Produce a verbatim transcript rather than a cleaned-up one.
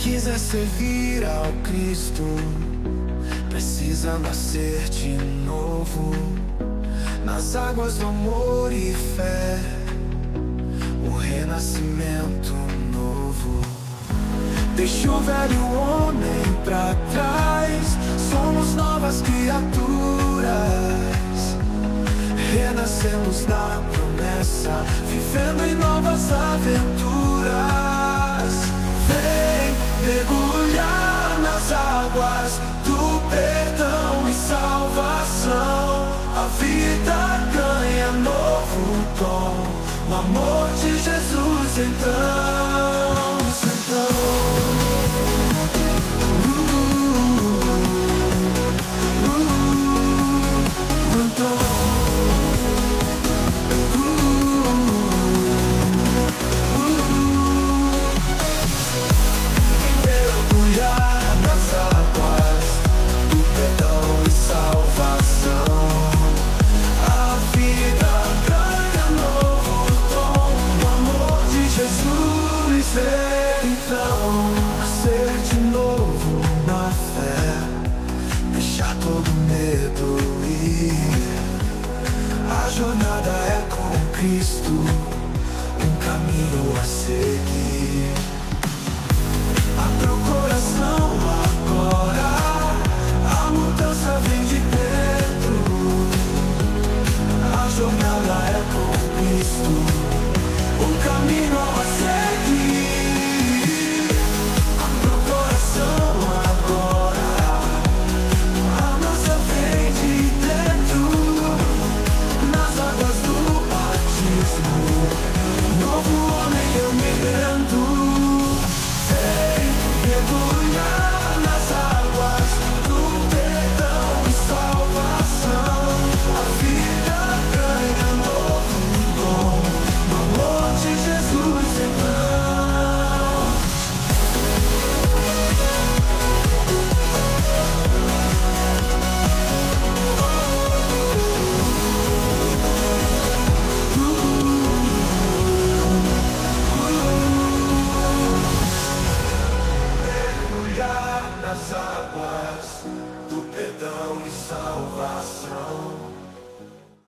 quiser servir ao Cristo, precisa nascer de novo, nas águas do amor e fé, o renascimento novo. Deixe o velho homem pra trás, somos novas criaturas, renascemos na promessa, vivendo em novas aventuras. Vem mergulhar nas águas do perdão e salvação. A vida ganha novo tom, o amor de Jesus então.